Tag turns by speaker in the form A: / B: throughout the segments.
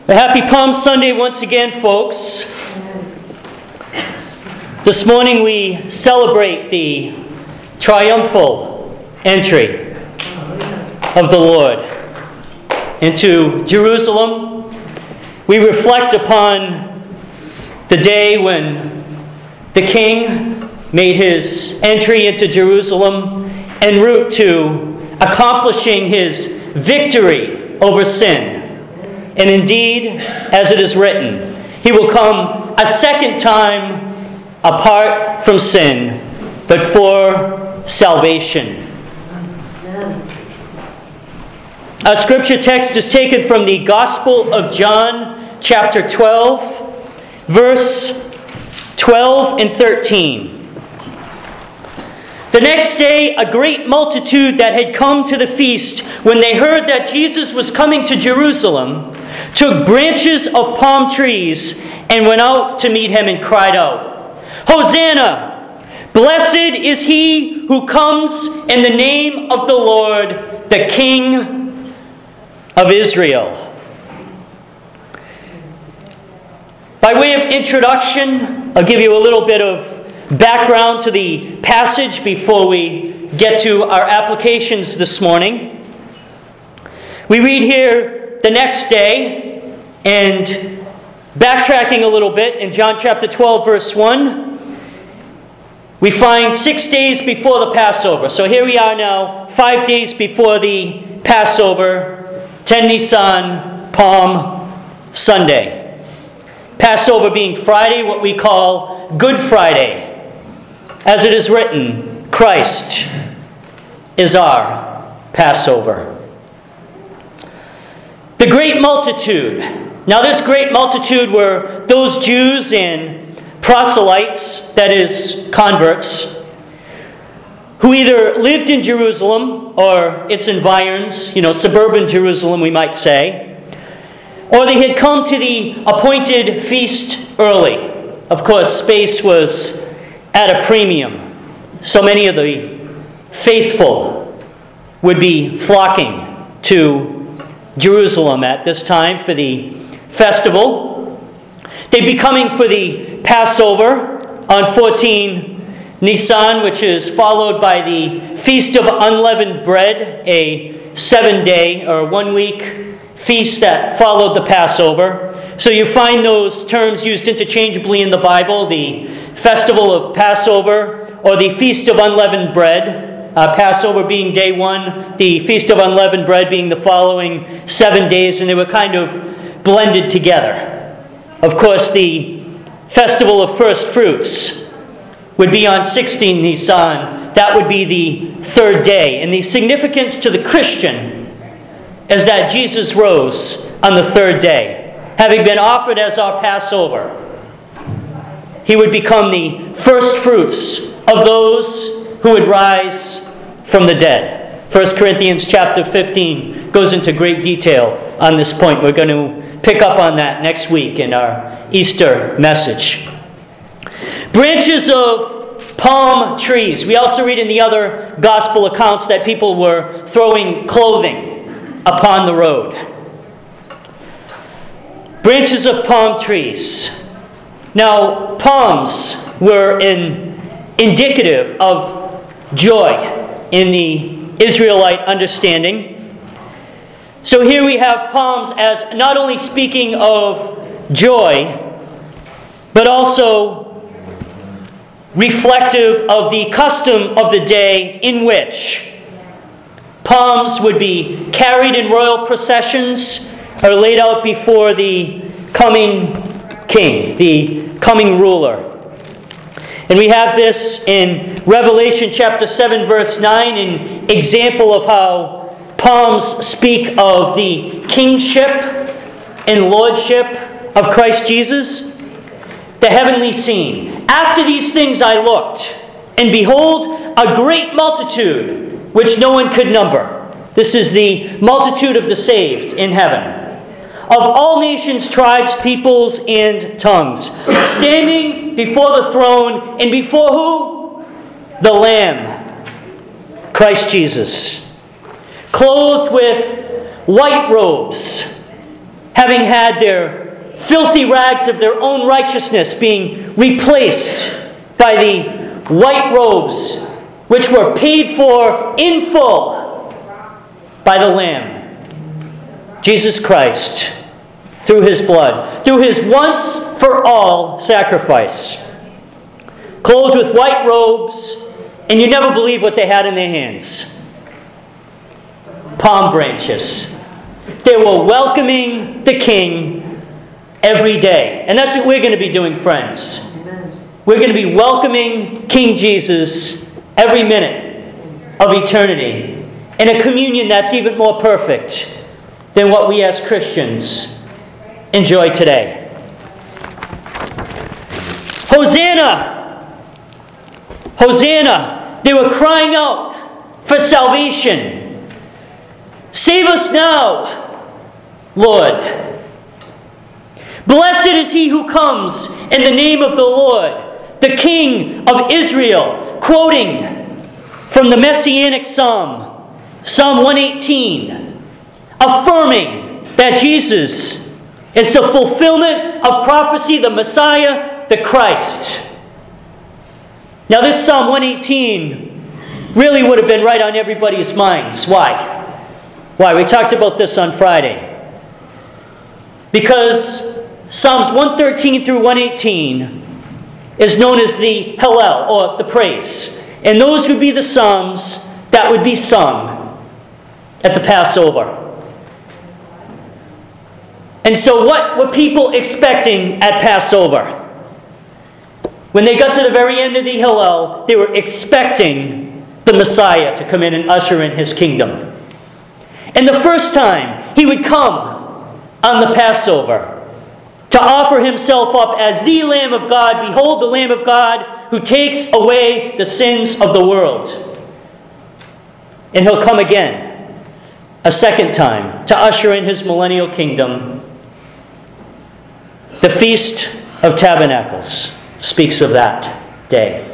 A: Happy Palm Sunday once again, folks. This morning we celebrate the triumphal entry of the Lord into Jerusalem. We reflect upon the day when the King made his entry into Jerusalem en route to accomplishing his victory over sin. And indeed, as it is written, he will come a second time apart from sin, but for salvation. Our scripture text is taken from the Gospel of John, chapter 12, verse 12 and 13. The next day, a great multitude that had come to the feast, when they heard that Jesus was coming to Jerusalem, took branches of palm trees and went out to meet him and cried out, "Hosanna! Blessed is he who comes in the name of the Lord, the King of Israel." By way of introduction, I'll give you a little bit of background to the passage before we get to our applications this morning. We read here the next day, and backtracking a little bit in John chapter 12, verse 1, we find 6 days before the Passover. So here we are now, 5 days before the Passover, 10 Nisan, Palm Sunday. Passover being Friday, what we call Good Friday. As it is written, Christ is our Passover. The great multitude. Now this great multitude were those Jews and proselytes, that is, converts, who either lived in Jerusalem or its environs, suburban Jerusalem we might say, or they had come to the appointed feast early. Of course, space was at a premium. So many of the faithful would be flocking to Jerusalem at this time for the festival. They'd be coming for the Passover on 14 Nisan, which is followed by the Feast of Unleavened Bread, a 7-day or 1-week feast that followed the Passover. So you find those terms used interchangeably in the Bible, the Festival of Passover or the Feast of Unleavened Bread. Passover being day 1, the Feast of Unleavened Bread being the following 7 days, and they were kind of blended together. Of course, the Festival of First Fruits would be on 16 Nisan. That would be the 3rd day. And the significance to the Christian is that Jesus rose on the 3rd day, having been offered as our Passover. He would become the first fruits of those who would rise from the dead. 1 Corinthians chapter 15 goes into great detail on this point. We're going to pick up on that next week in our Easter message. Branches of palm trees. We also read in the other gospel accounts that people were throwing clothing upon the road. Branches of palm trees. Now, palms were indicative of joy in the Israelite understanding. So here we have palms as not only speaking of joy, but also reflective of the custom of the day in which palms would be carried in royal processions or laid out before the coming king, the coming ruler. And we have this in Revelation chapter 7, verse 9, an example of how palms speak of the kingship and lordship of Christ Jesus. The heavenly scene. After these things I looked, and behold, a great multitude, which no one could number. This is the multitude of the saved in heaven. Of all nations, tribes, peoples, and tongues, standing before the throne, and before who? The Lamb, Christ Jesus, clothed with white robes, having had their filthy rags of their own righteousness being replaced by the white robes, which were paid for in full by the Lamb, Jesus Christ, through His blood, through His once-for-all sacrifice. Clothed with white robes, and you never believe what they had in their hands. Palm branches. They were welcoming the King every day. And that's what we're going to be doing, friends. We're going to be welcoming King Jesus every minute of eternity in a communion that's even more perfect than what we as Christians enjoy today. Hosanna! Hosanna! They were crying out for salvation. Save us now, Lord. Blessed is he who comes in the name of the Lord, the King of Israel, quoting from the Messianic Psalm, Psalm 118, affirming that Jesus is the fulfillment of prophecy, the Messiah, the Christ. Now this Psalm 118 really would have been right on everybody's minds. Why? Why? We talked about this on Friday. Because Psalms 113 through 118 is known as the Hallel, or the praise. And those would be the psalms that would be sung at the Passover. And so what were people expecting at Passover? When they got to the very end of the Hallel, they were expecting the Messiah to come in and usher in His kingdom. And the first time He would come on the Passover to offer Himself up as the Lamb of God, behold the Lamb of God who takes away the sins of the world. And He'll come again, a second time, to usher in His millennial kingdom. The Feast of Tabernacles speaks of that day.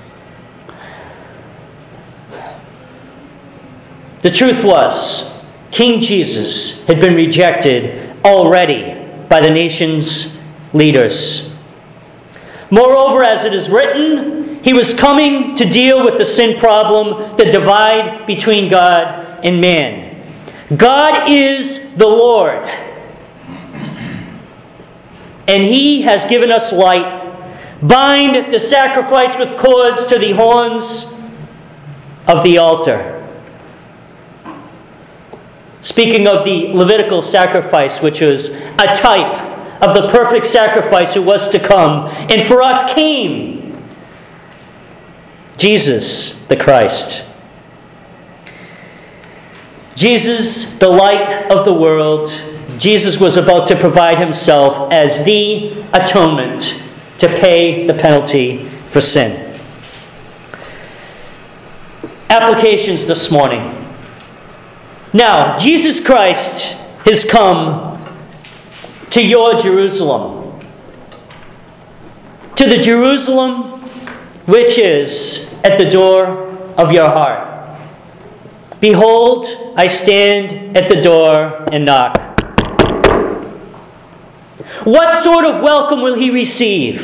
A: The truth was, King Jesus had been rejected already by the nation's leaders. Moreover, as it is written, He was coming to deal with the sin problem, the divide between God and man. God is the Lord, and He has given us light. Bind the sacrifice with cords to the horns of the altar. Speaking of the Levitical sacrifice, which was a type of the perfect sacrifice who was to come, and for us came Jesus the Christ. Jesus, the light of the world, Jesus was about to provide Himself as the atonement to pay the penalty for sin. Applications this morning. Now, Jesus Christ has come to your Jerusalem, to the Jerusalem which is at the door of your heart. Behold, I stand at the door and knock. What sort of welcome will He receive?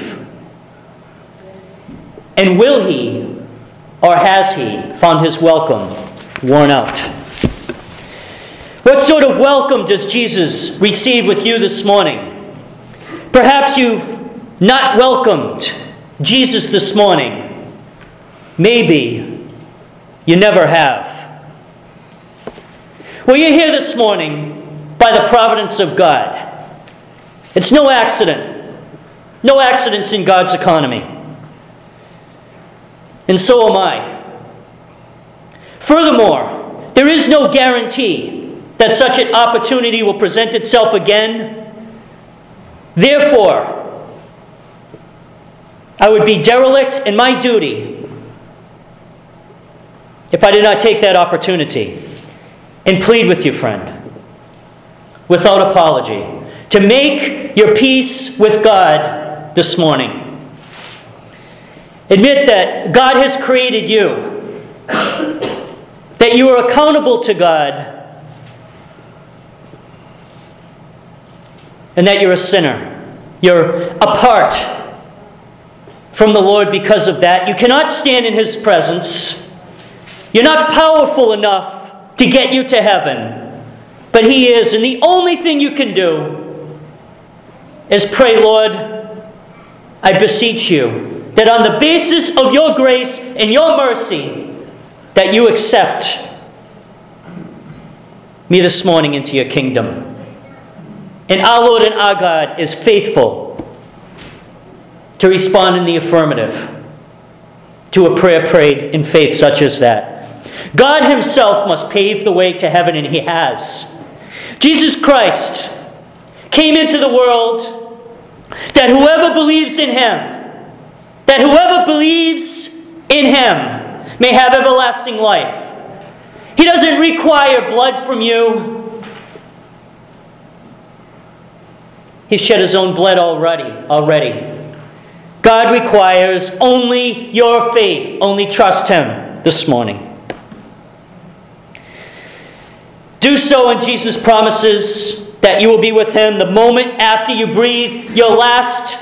A: And will He, or has He, found His welcome worn out? What sort of welcome does Jesus receive with you this morning? Perhaps you've not welcomed Jesus this morning. Maybe you never have. Well, you're here this morning by the providence of God. It's no accident. No accidents in God's economy. And so am I. Furthermore, there is no guarantee that such an opportunity will present itself again. Therefore, I would be derelict in my duty if I did not take that opportunity and plead with you, friend, without apology, to make your peace with God this morning. Admit that God has created you, that you are accountable to God, and that you're a sinner. You're apart from the Lord because of that. You cannot stand in His presence. You're not powerful enough to get you to heaven, but He is. And the only thing you can do is pray, Lord, I beseech you that on the basis of your grace and your mercy, that you accept me this morning into your kingdom. And our Lord and our God is faithful to respond in the affirmative to a prayer prayed in faith such as that. God Himself must pave the way to heaven, and He has. Jesus Christ came into the world that whoever believes in Him may have everlasting life. He doesn't require blood from you. He shed His own blood already. God requires only your faith. Only trust Him this morning. Do so, and Jesus promises that you will be with Him the moment after you breathe your last.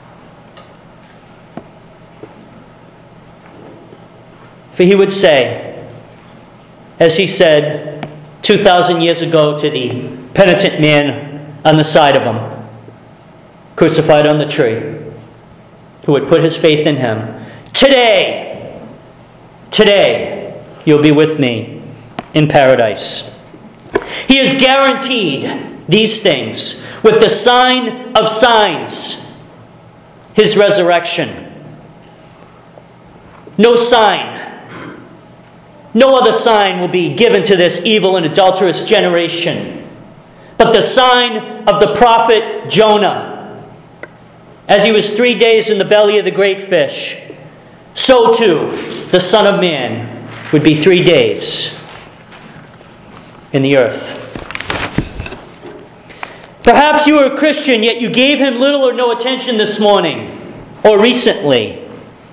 A: For He would say, as He said 2,000 years ago to the penitent man on the side of Him, crucified on the tree, who would put his faith in Him, today, you'll be with me in paradise. He has guaranteed these things with the sign of signs, His resurrection. No sign, no other sign will be given to this evil and adulterous generation but the sign of the prophet Jonah. As he was 3 days in the belly of the great fish, so too the Son of Man would be 3 days in the earth. Perhaps you are a Christian, yet you gave Him little or no attention this morning or recently.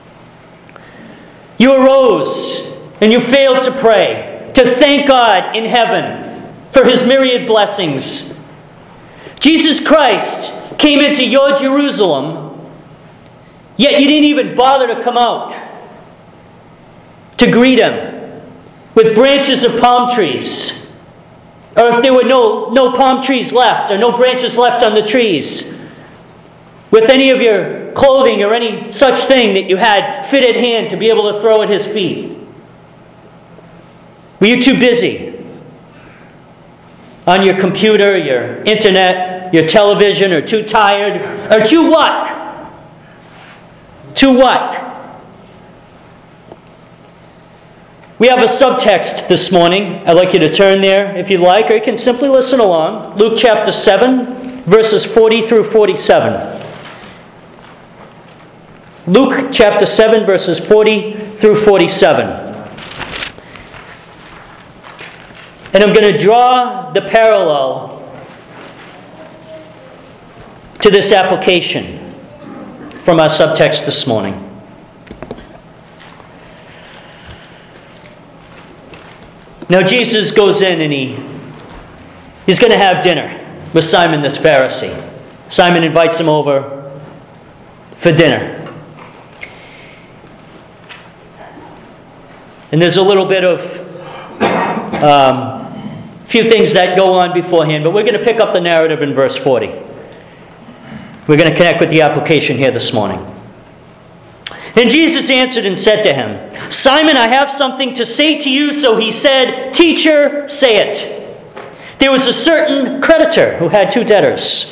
A: You arose and you failed to pray, to thank God in heaven for His myriad blessings. Jesus Christ came into your Jerusalem, yet you didn't even bother to come out to greet Him with branches of palm trees. Or if there were no palm trees left or no branches left on the trees, with any of your clothing or any such thing that you had fit at hand to be able to throw at His feet. Were you too busy on your computer, your internet, your television, or too tired? Or too what? To what? We have a subtext this morning. I'd like you to turn there if you'd like, or you can simply listen along. Luke chapter 7, verses 40 through 47. Luke chapter 7, verses 40 through 47. And I'm going to draw the parallel to this application from our subtext this morning. Now Jesus goes in and he's going to have dinner with Simon this Pharisee. Simon invites him over for dinner. And there's a little bit of few things that go on beforehand, but we're going to pick up the narrative in verse 40. We're going to connect with the application here this morning. And Jesus answered and said to him, Simon, I have something to say to you. So he said, Teacher, say it. There was a certain creditor who had 2 debtors.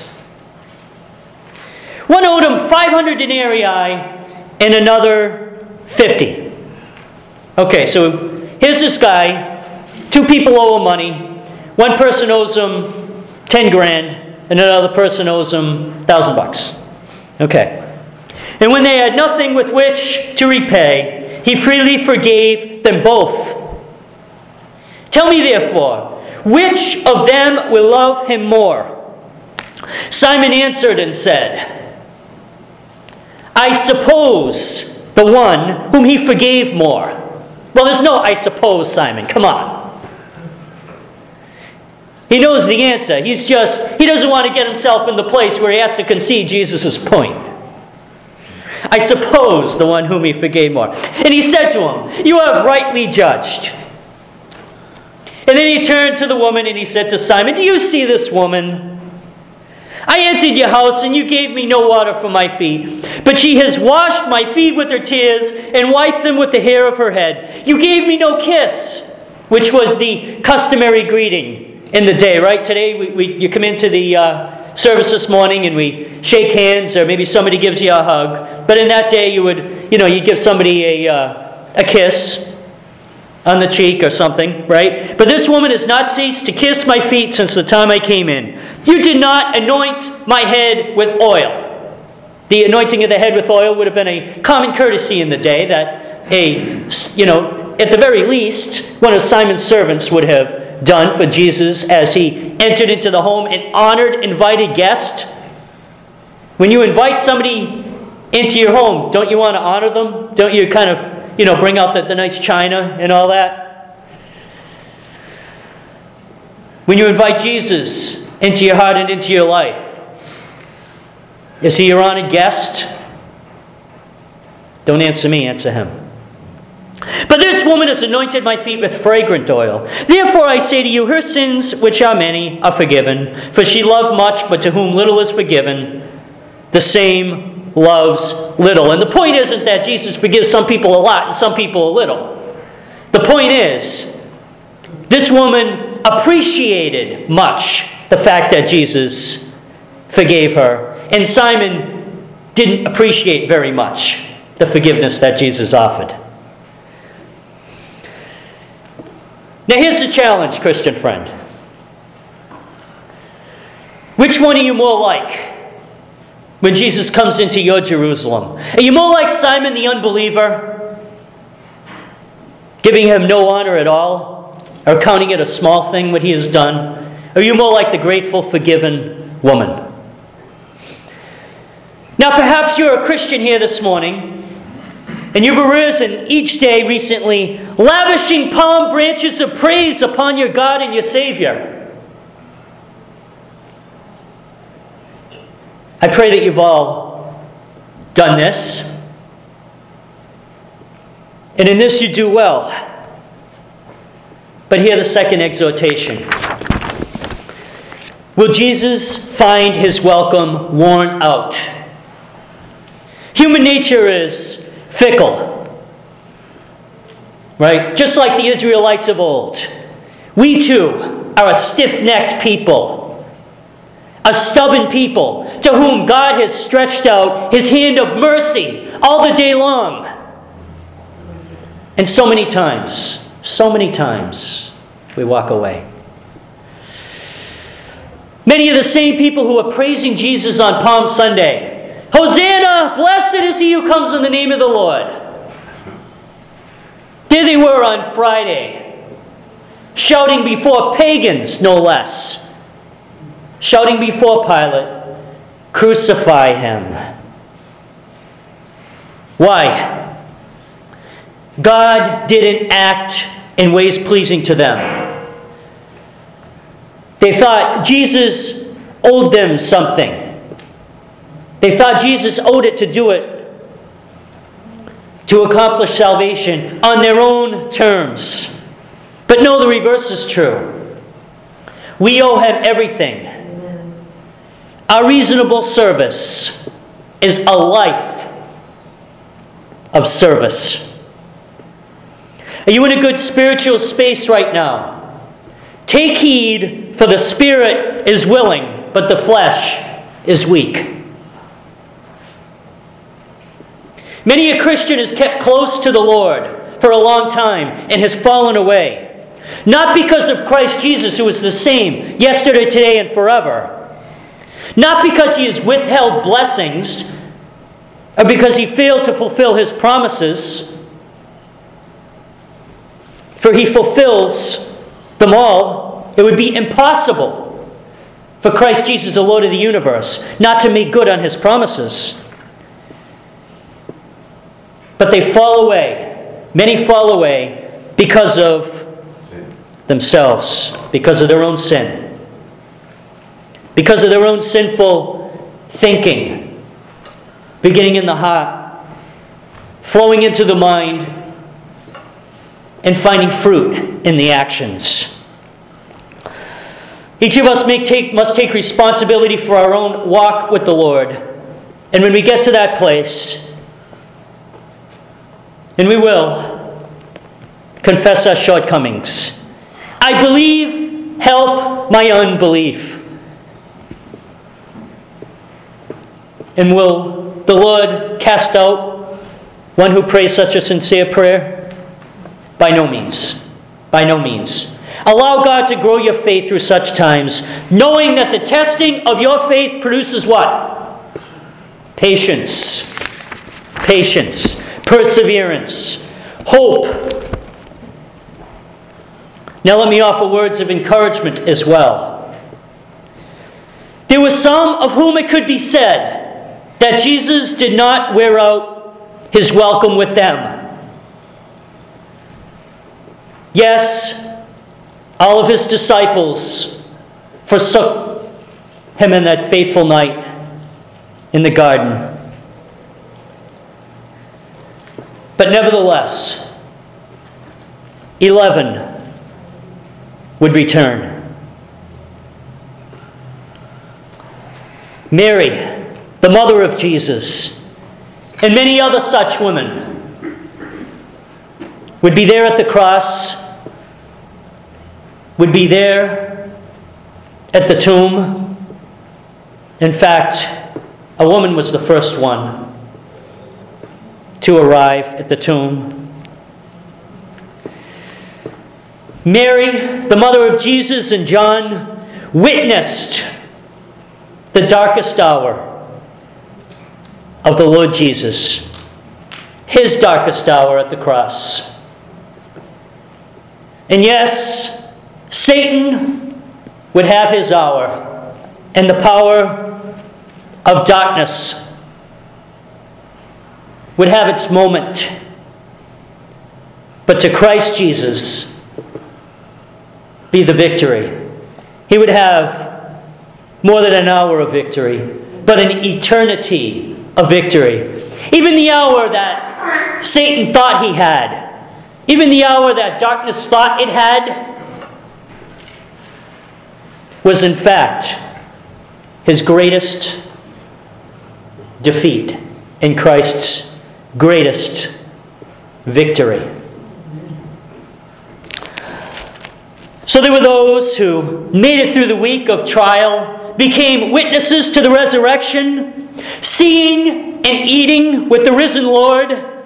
A: One owed him 500 denarii and another 50. Okay, so here's this guy. 2 people owe him money. One person owes him 10 grand, and another person owes him $1,000. Okay. And when they had nothing with which to repay, he freely forgave them both. Tell me therefore, which of them will love him more? Simon answered and said, I suppose the one whom he forgave more. Well, there's no I suppose, Simon. Come on. He knows the answer. He doesn't want to get himself in the place where he has to concede Jesus' point. I suppose the one whom he forgave more. And he said to him, you have rightly judged. And then he turned to the woman and he said to Simon, do you see this woman? I entered your house and you gave me no water for my feet, but she has washed my feet with her tears and wiped them with the hair of her head. You gave me no kiss, which was the customary greeting in the day, right? Today you come into the service this morning and we shake hands, or maybe somebody gives you a hug. But in that day you give somebody a kiss on the cheek or something, right? But this woman has not ceased to kiss my feet since the time I came in. You did not anoint my head with oil. The anointing of the head with oil would have been a common courtesy in the day that at the very least, one of Simon's servants would have done for Jesus as he entered into the home, an honored, invited guest. When you invite somebody into your home, don't you want to honor them? Don't you kind of bring out the nice china and all that? When you invite Jesus into your heart and into your life, is he your honored guest? Don't answer me, answer him. But this woman has anointed my feet with fragrant oil. Therefore I say to you, her sins, which are many, are forgiven. For she loved much, but to whom little is forgiven, the same loves little. And the point isn't that Jesus forgives some people a lot and some people a little. The point is, this woman appreciated much the fact that Jesus forgave her. And Simon didn't appreciate very much the forgiveness that Jesus offered. Now here's the challenge, Christian friend. Which one are you more like when Jesus comes into your Jerusalem? Are you more like Simon the unbeliever, giving him no honor at all, or counting it a small thing what he has done? Or are you more like the grateful, forgiven woman? Now perhaps you're a Christian here this morning, and you've arisen each day recently, lavishing palm branches of praise upon your God and your Savior. I pray that you've all done this. And in this you do well. But hear the second exhortation. Will Jesus find his welcome worn out? Human nature is fickle, right? Just like the Israelites of old. We too are a stiff-necked people, a stubborn people to whom God has stretched out his hand of mercy all the day long. And so many times, we walk away. Many of the same people who are praising Jesus on Palm Sunday, Hosanna, blessed is he who comes in the name of the Lord. Here they were on Friday, shouting before pagans, no less, shouting before Pilate, crucify him. Why? God didn't act in ways pleasing to them. They thought Jesus owed them something. They thought Jesus owed it to do it, to accomplish salvation on their own terms. But no, the reverse is true. We owe him everything. Our reasonable service is a life of service. Are you in a good spiritual space right now? Take heed, for the spirit is willing, but the flesh is weak. Many a Christian is kept close to the Lord for a long time and has fallen away. Not because of Christ Jesus, who is the same yesterday, today, and forever. Not because he has withheld blessings or because he failed to fulfill his promises, for he fulfills them all. It would be impossible for Christ Jesus, the Lord of the universe, not to make good on his promises. But they fall away. Many fall away because of themselves, because of their own sin. because of their own sinful thinking, beginning in the heart, flowing into the mind, and finding fruit in the actions. Each of us must take responsibility for our own walk with the Lord. And when we get to that place, and we will, confess our shortcomings. I believe, help my unbelief. And will the Lord cast out one who prays such a sincere prayer? By no means. By no means. Allow God to grow your faith through such times, knowing that the testing of your faith produces what? Patience. Patience. Perseverance. Hope. Now let me offer words of encouragement as well. There were some of whom it could be said that Jesus did not wear out his welcome with them. Yes, all of his disciples forsook him in that fateful night in the garden. But nevertheless, 11 would return. Mary, the mother of Jesus, and many other such women would be there at the cross, would be there at the tomb. In fact, a woman was the first one to arrive at the tomb. Mary, the mother of Jesus, and John witnessed the darkest hour of the Lord Jesus, his darkest hour at the cross. And yes, Satan would have his hour, and the power of darkness would have its moment. But to Christ Jesus be the victory. He would have more than an hour of victory, but an eternity of victory. Even the hour that Satan thought he had, even the hour that darkness thought it had, was in fact his greatest defeat in Christ's greatest victory. So there were those who made it through the week of trial, became witnesses to the resurrection, seeing and eating with the risen Lord.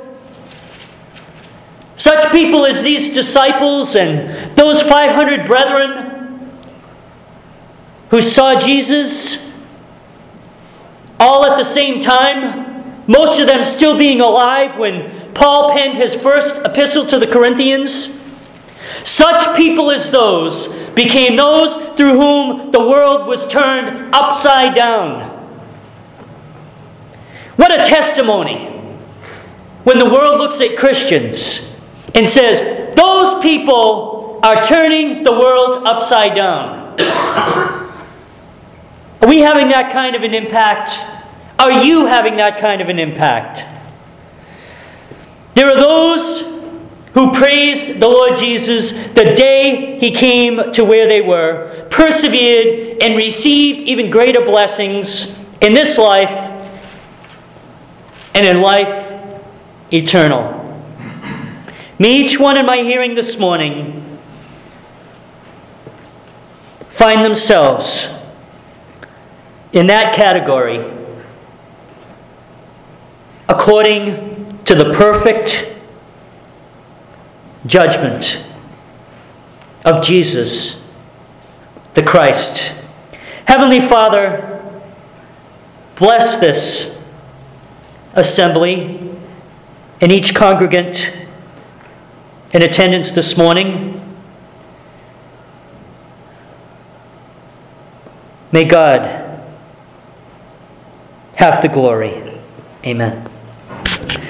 A: Such people as these disciples and those 500 brethren who saw Jesus all at the same time, most of them still being alive when Paul penned his first epistle to the Corinthians. Such people as those became those through whom the world was turned upside down. What a testimony when the world looks at Christians and says, those people are turning the world upside down. Are we having that kind of an impact? Are you having that kind of an impact? There are those who praised the Lord Jesus the day he came to where they were, persevered, and received even greater blessings in this life and in life eternal. May each one in my hearing this morning find themselves in that category according to the perfect judgment of Jesus the Christ. Heavenly Father, bless this assembly and each congregant in attendance this morning. May God have the glory. Amen.